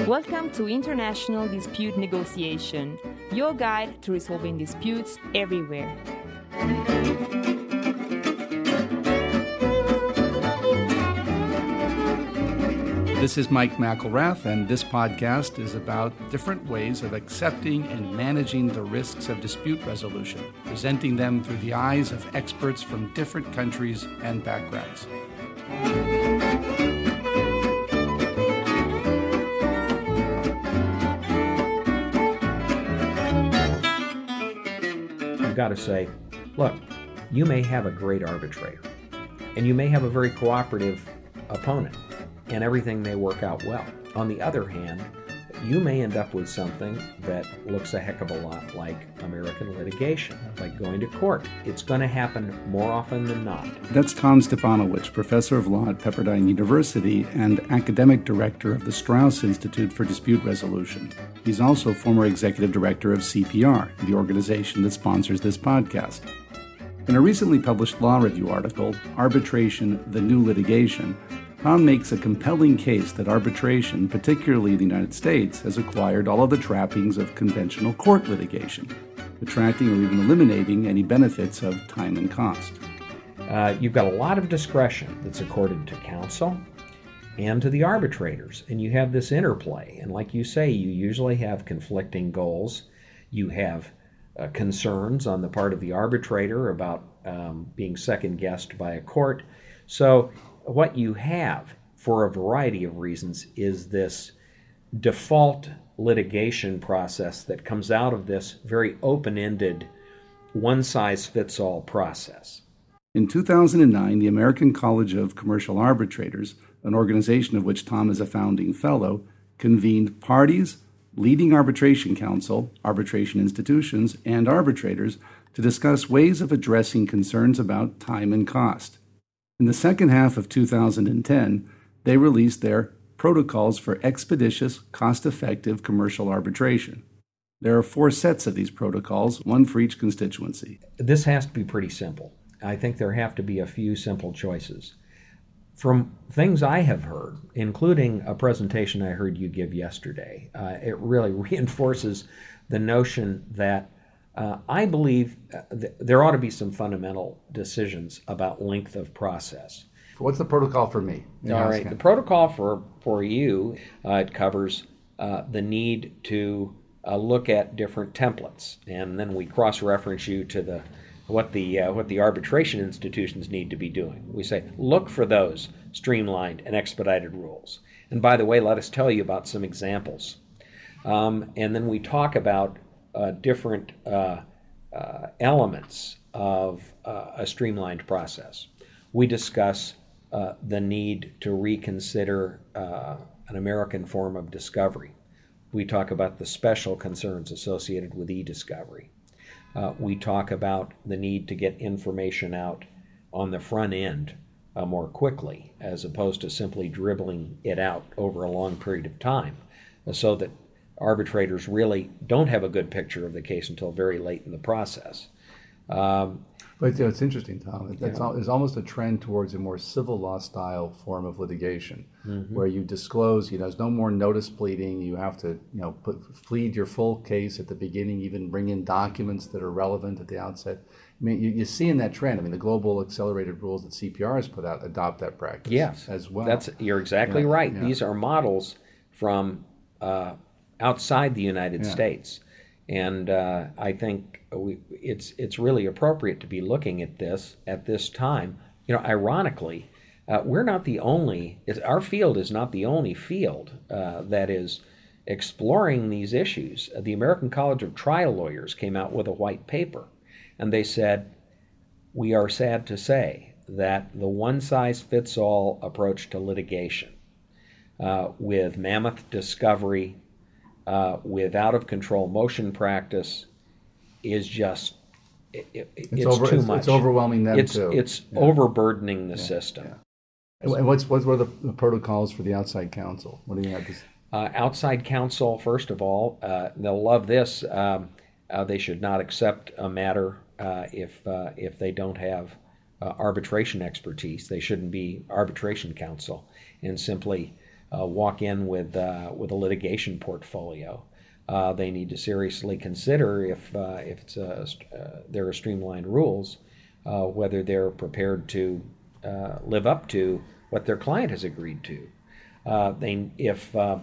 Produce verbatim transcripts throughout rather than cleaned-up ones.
Welcome to International Dispute Negotiation, your guide to resolving disputes everywhere. This is Mike McElrath, and this podcast is about different ways of accepting and managing the risks of dispute resolution, presenting them through the eyes of experts from different countries and backgrounds. You've got to say, look, you may have a great arbitrator, and you may have a very cooperative opponent, and everything may work out well. On the other hand, you may end up with something that looks a heck of a lot like American litigation, like going to court. It's going to happen more often than not. That's Tom Stepanowicz, professor of law at Pepperdine University and academic director of the Straus Institute for Dispute Resolution. He's also former executive director of C P R, the organization that sponsors this podcast. In a recently published law review article, Arbitration, the New Litigation, Tom makes a compelling case that arbitration, particularly in the United States, has acquired all of the trappings of conventional court litigation, attracting or even eliminating any benefits of time and cost. Uh, you've got a lot of discretion that's accorded to counsel and to the arbitrators, and you have this interplay. And like you say, you usually have conflicting goals. You have uh, concerns on the part of the arbitrator about um, being second-guessed by a court. So what you have, for a variety of reasons, is this default litigation process that comes out of this very open-ended, one-size-fits-all process. In two thousand nine, the American College of Commercial Arbitrators, an organization of which Tom is a founding fellow, convened parties, leading arbitration counsel, arbitration institutions, and arbitrators to discuss ways of addressing concerns about time and cost. In the second half of two thousand ten, they released their Protocols for Expeditious, Cost-Effective Commercial Arbitration. There are four sets of these protocols, one for each constituency. This has to be pretty simple. I think there have to be a few simple choices. From things I have heard, including a presentation I heard you give yesterday, uh, it really reinforces the notion that Uh, I believe uh, th- there ought to be some fundamental decisions about length of process. What's the protocol for me? All right. The protocol for, for you, uh, it covers uh, the need to uh, look at different templates, and then we cross-reference you to the what the uh, what the arbitration institutions need to be doing. We say, look for those streamlined and expedited rules. And by the way, let us tell you about some examples. Um, and then we talk about Uh, different uh, uh, elements of uh, a streamlined process. We discuss uh, the need to reconsider uh, an American form of discovery. We talk about the special concerns associated with e-discovery. Uh, we talk about the need to get information out on the front end uh, more quickly, as opposed to simply dribbling it out over a long period of time, uh, so that arbitrators really don't have a good picture of the case until very late in the process. Um, but you know, it's interesting, Tom. It's, yeah. There's almost a trend towards a more civil law style form of litigation, mm-hmm. where you disclose. You know, there's no more notice pleading. You have to, you know, put, plead your full case at the beginning. Even bring in documents that are relevant at the outset. I mean, you, you see in that trend. I mean, the global accelerated rules that C P R has put out adopt that practice. Yes, as well. That's you're exactly yeah, right. Yeah. These are models from Uh, outside the United yeah. States, and uh, I think we, it's it's really appropriate to be looking at this at this time. You know, ironically, uh, we're not the only. It's, our field is not the only field uh, that is exploring these issues. Uh, the American College of Trial Lawyers came out with a white paper, and they said, "We are sad to say that the one-size-fits-all approach to litigation, uh, with mammoth discovery, Uh, with out-of-control motion practice, is just it, it, it's, it's over, too it's, much. It's overwhelming them it's, too. It's yeah. overburdening the yeah. system. Yeah. And what's what were the, the protocols for the outside counsel? What do you have to? Uh, outside counsel, first of all, uh, they'll love this. Um, uh, they should not accept a matter uh, if uh, if they don't have uh, arbitration expertise. They shouldn't be arbitration counsel, and simply uh, walk in with uh, with a litigation portfolio. Uh, they need to seriously consider if uh, if it's a, uh, there are streamlined rules, uh, whether they're prepared to uh, live up to what their client has agreed to. Uh, they if uh,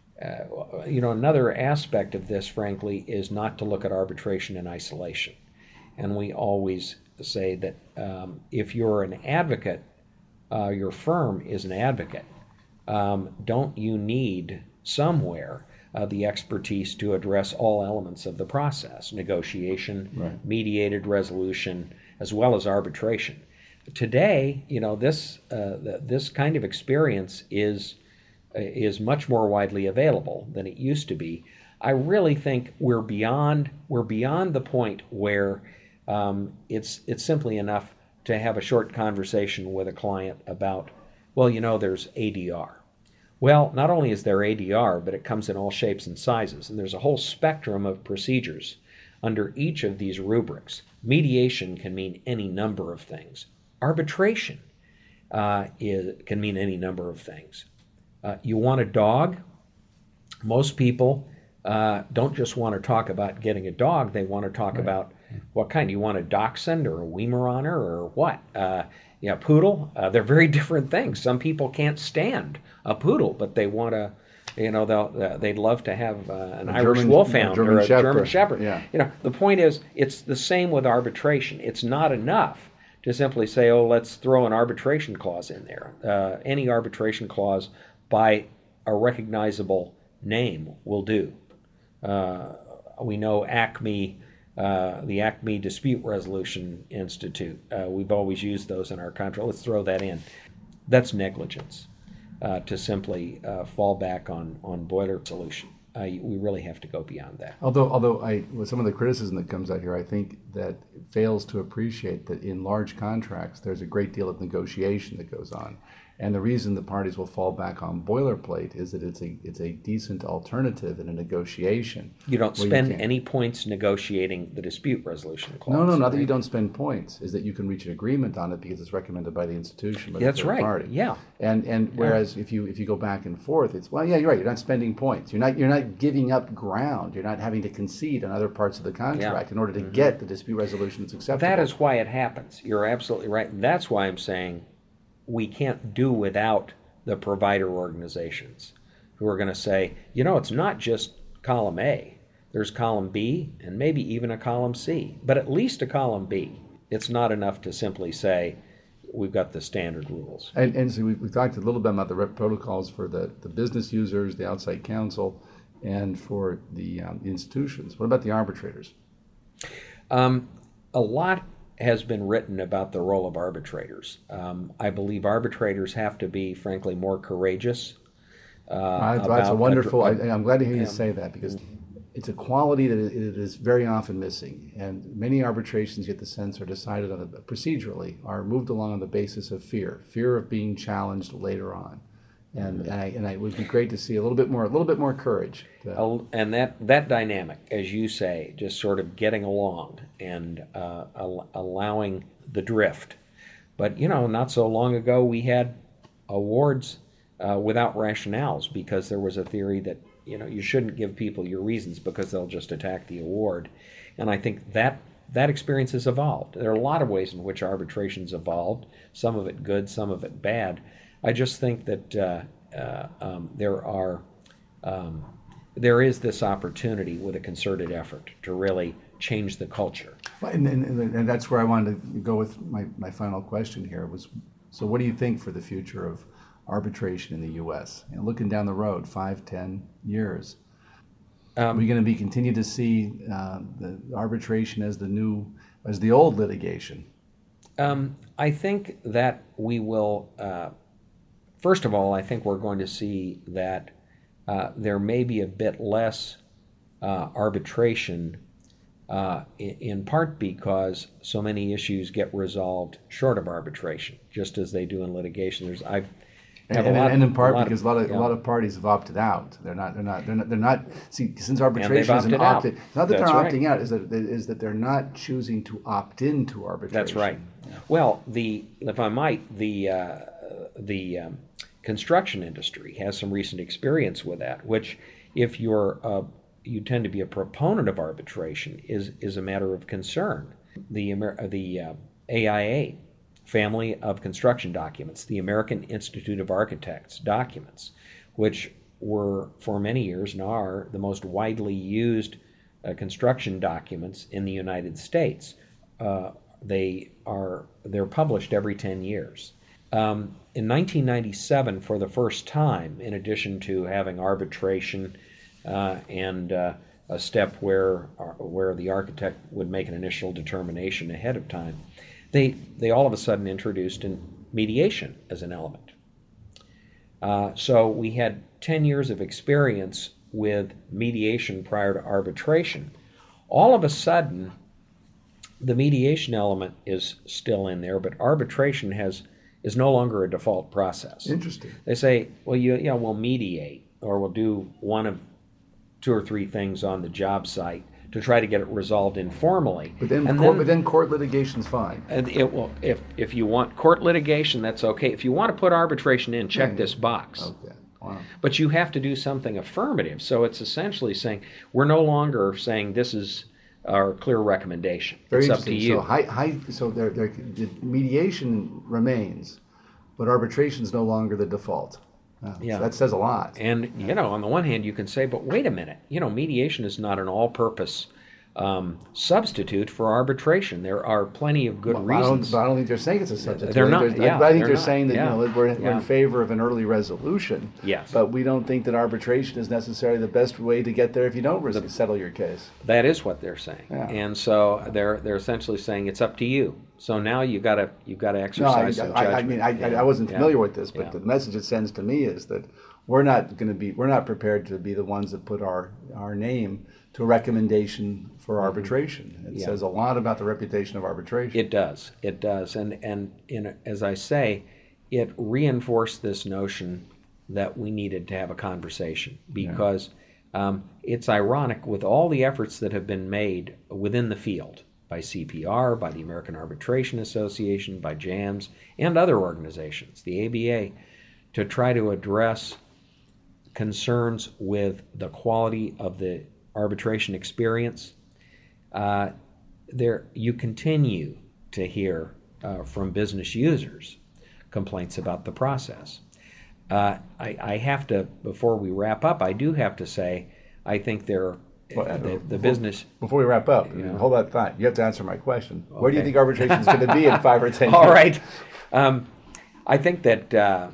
uh, you know another aspect of this, frankly, is not to look at arbitration in isolation, and we always say that um, if you're an advocate, uh, your firm is an advocate. Um, don't you need somewhere Uh, the expertise to address all elements of the process, negotiation, right. mediated resolution, as well as arbitration. Today, you know, this uh, the, this kind of experience is uh, is much more widely available than it used to be. I really think we're beyond we're beyond the point where um, it's it's simply enough to have a short conversation with a client about, well, you know, there's A D R. Well, not only is there A D R, but it comes in all shapes and sizes, and there's a whole spectrum of procedures under each of these rubrics. Mediation can mean any number of things. Arbitration uh, is, can mean any number of things. Uh, you want a dog? Most people uh, don't just want to talk about getting a dog, they want to talk right. about what kind. You want a dachshund or a Weimaraner or what? Uh, Yeah, poodle, uh, they're very different things. Some people can't stand a poodle, but they want to, you know, they'll, uh, they'd love to have uh, an a Irish German, Wolfhound German or a Shepherd. German Shepherd. Yeah. You know, the point is, it's the same with arbitration. It's not enough to simply say, oh, let's throw an arbitration clause in there. Uh, any arbitration clause by a recognizable name will do. Uh, we know Acme... Uh, the Acme Dispute Resolution Institute. Uh, we've always used those in our contract. Let's throw that in. That's negligence uh, to simply uh, fall back on, on boiler solution. Uh, we really have to go beyond that. Although, although I, with some of the criticism that comes out here, I think that it fails to appreciate that in large contracts, there's a great deal of negotiation that goes on. And the reason the parties will fall back on boilerplate is that it's a it's a decent alternative in a negotiation. You don't spend you any points negotiating the dispute resolution clause. No, no, not right? that you don't spend points. Is that you can reach an agreement on it because it's recommended by the institution, by Yeah, the that's third right. party. Yeah. And and whereas if you if you go back and forth, it's well, yeah, you're right. You're not spending points. You're not you're not giving up ground. You're not having to concede on other parts of the contract Yeah. in order to Mm-hmm. get the dispute resolution that's acceptable. That is why it happens. You're absolutely right. And that's why I'm saying we can't do without the provider organizations who are going to say, you know, it's not just column A. There's column B and maybe even a column C, but at least a column B. It's not enough to simply say we've got the standard rules. And, and so we, we talked a little bit about the rep protocols for the, the business users, the outside counsel, and for the, um, the institutions. What about the arbitrators? Um, a lot has been written about the role of arbitrators. Um, I believe arbitrators have to be, frankly, more courageous. Uh, That's, that's a wonderful, ad- I, I'm glad to hear you yeah. say that because it's a quality that it, it is very often missing. And many arbitrations, you get the sense, are decided on the, procedurally, are moved along on the basis of fear, fear of being challenged later on. And, and, I, and I, it would be great to see a little bit more, a little bit more courage. To, and that, that dynamic, as you say, just sort of getting along and uh, al- allowing the drift. But, you know, not so long ago we had awards uh, without rationales because there was a theory that, you know, you shouldn't give people your reasons because they'll just attack the award. And I think that that experience has evolved. There are a lot of ways in which arbitration's evolved, some of it good, some of it bad. I just think that uh, uh, um, there are um, there is this opportunity with a concerted effort to really change the culture. and, and, and that's where I wanted to go with my, my final question here was, so what do you think for the future of arbitration in the U S? You know, looking down the road, five, ten years, um, are we going to be continue to see uh, the arbitration as the new, as the old litigation? Um, I think that we will. Uh, first of all, I think we're going to see that uh, there may be a bit less uh, arbitration, uh, in, in part because so many issues get resolved short of arbitration, just as they do in litigation. There's I've And, a lot, and in part a because a lot of yeah. a lot of parties have opted out. They're not. They're not. They're not. They're not. See, since arbitration is an opted out. opted, it's not that That's they're right. opting out. Is that is that they're not choosing to opt into arbitration. That's right. Well, the if I might, the uh, the um, construction industry has some recent experience with that, which if you're uh, you tend to be a proponent of arbitration is is a matter of concern. The Amer- the uh, A I A, Family of Construction Documents, the American Institute of Architects documents, which were for many years and are the most widely used uh, construction documents in the United States. Uh, they are they're published every ten years. Um, in nineteen ninety-seven, for the first time, in addition to having arbitration uh, and uh, a step where uh, where the architect would make an initial determination ahead of time, they they all of a sudden introduced in mediation as an element. Uh, so we had ten years of experience with mediation prior to arbitration. All of a sudden, the mediation element is still in there, but arbitration has is no longer a default process. Interesting. They say, well, you, you know, we'll mediate, or we'll do one of two or three things on the job site to try to get it resolved informally. But then, and court, then but then court litigation's fine. and it will. If if you want court litigation, that's okay. If you want to put arbitration in, check this box. Okay. Wow. But you have to do something affirmative. So it's essentially saying we're no longer saying this is our clear recommendation. Very it's up to interesting. you. So, high, high, so there, there, the mediation remains, but arbitration is no longer the default. Uh, Yeah. so that says a lot. And, you know, on the one hand, you can say, but wait a minute, you know, mediation is not an all-purpose um, substitute for arbitration. There are plenty of good Well, I don't, reasons. but I don't think they're saying it's a substitute. They're I think not, they're- yeah, I think they're they're not, saying that yeah, you know we're, we're yeah. in favor of an early resolution. Yes. But we don't think that arbitration is necessarily the best way to get there if you don't res- settle your case. That is what they're saying. Yeah. And so they're they're essentially saying it's up to you. So now you got to you got to No, I, exercise some I, I judgment. mean, I, Yeah. I wasn't Yeah. familiar with this, but Yeah. the message it sends to me is that we're not going to be, we're not prepared to be the ones that put our, our name to a recommendation for arbitration. It Yeah. says a lot about the reputation of arbitration. It does. It does. And and in, as I say, it reinforced this notion that we needed to have a conversation because um, it's ironic with all the efforts that have been made within the field by C P R, by the American Arbitration Association, by JAMS, and other organizations, the A B A, to try to address concerns with the quality of the arbitration experience. Uh, there, you continue to hear uh, from business users complaints about the process. Uh, I, I have to, before we wrap up, I do have to say, I think there, Well, the, the before- business. Before we wrap up, Yeah. hold that thought. You have to answer my question. Where do you Okay. think arbitration is going to be in five or ten years? All right. Um, I think that uh,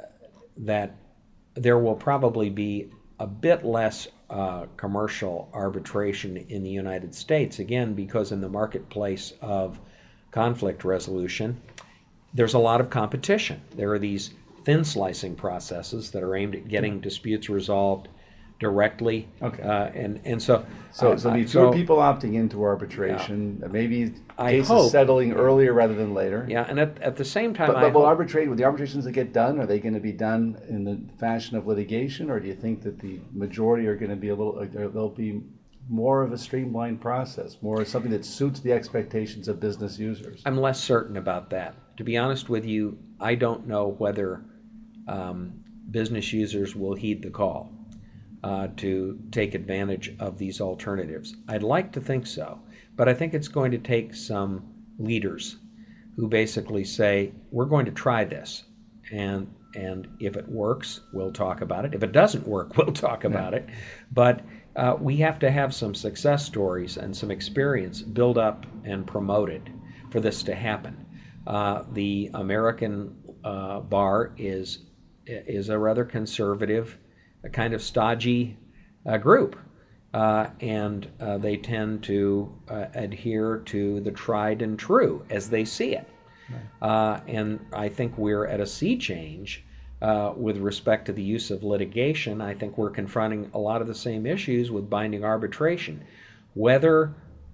that there will probably be a bit less uh, commercial arbitration in the United States, again, because in the marketplace of conflict resolution, there's a lot of competition. There are these thin slicing processes that are aimed at getting disputes resolved directly. Okay. Uh, and, and so... So, uh, so be so- fewer people opting into arbitration, maybe I cases hope. settling earlier rather than later. Yeah, and at, at the same time, But, I but will hope- arbitrate, will the arbitrations that get done, are they going to be done in the fashion of litigation, or do you think that the majority are going to be a little, or they'll be more of a streamlined process, more something that suits the expectations of business users? I'm less certain about that. To be honest with you, I don't know whether um, business users will heed the call uh, to take advantage of these alternatives. I'd like to think so, but I think it's going to take some leaders who basically say, we're going to try this, and and if it works, we'll talk about it. If it doesn't work, we'll talk about it. But uh, we have to have some success stories and some experience built up and promoted for this to happen. Uh, the American uh, bar is is a rather conservative, a kind of stodgy uh, group, uh, and uh, they tend to uh, adhere to the tried and true as they see it. Uh, and I think we're at a sea change uh, with respect to the use of litigation. I think we're confronting a lot of the same issues with binding arbitration. Whether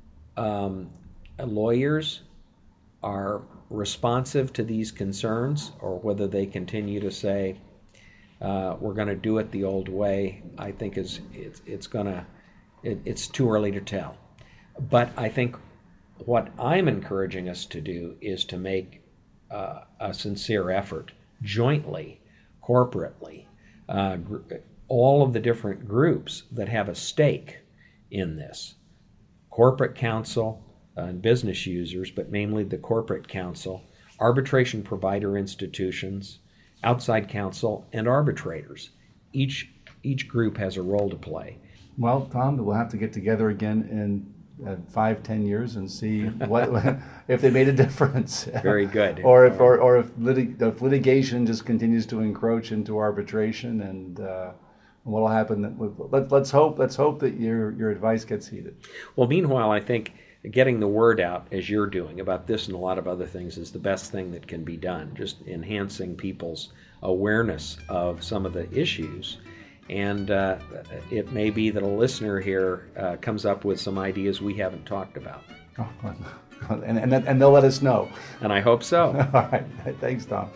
um, lawyers are responsive to these concerns or whether they continue to say, uh, we're going to do it the old way, I think is it's, it's going to, it, it's too early to tell. But I think what I'm encouraging us to do is to make uh, a sincere effort jointly, corporately, uh, gr- all of the different groups that have a stake in this. Corporate counsel uh, and business users, but mainly the corporate counsel, arbitration provider institutions, outside counsel, and arbitrators. Each, each group has a role to play. Well, Tom, we'll have to get together again in uh, five, ten years and see what if they made a difference. Very good. or if or, or if, litig- if litigation just continues to encroach into arbitration, and uh, what'll happen? Let, let's hope. Let's hope that your your advice gets heeded. Well, meanwhile, I think getting the word out, as you're doing, about this and a lot of other things is the best thing that can be done. Just enhancing people's awareness of some of the issues. And uh, it may be that a listener here uh, comes up with some ideas we haven't talked about. Oh, and, and, and they'll let us know. And I hope so. All right. Thanks, Tom.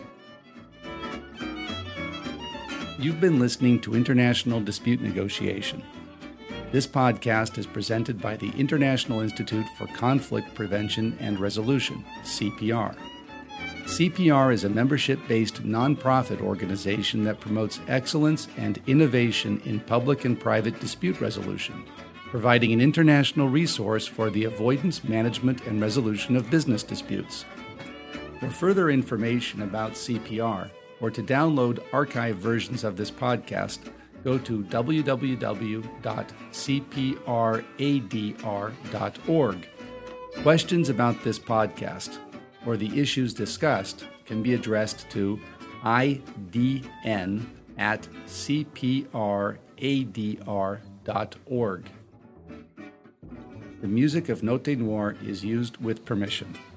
You've been listening to International Dispute Negotiation. This podcast is presented by the International Institute for Conflict Prevention and Resolution, C P R. C P R is a membership-based nonprofit organization that promotes excellence and innovation in public and private dispute resolution, providing an international resource for the avoidance, management, and resolution of business disputes. For further information about C P R, or to download archived versions of this podcast, go to w w w dot c p r a d r dot org. Questions about this podcast or the issues discussed can be addressed to I D N at c p r a d r dot org. The music of Note Noir is used with permission.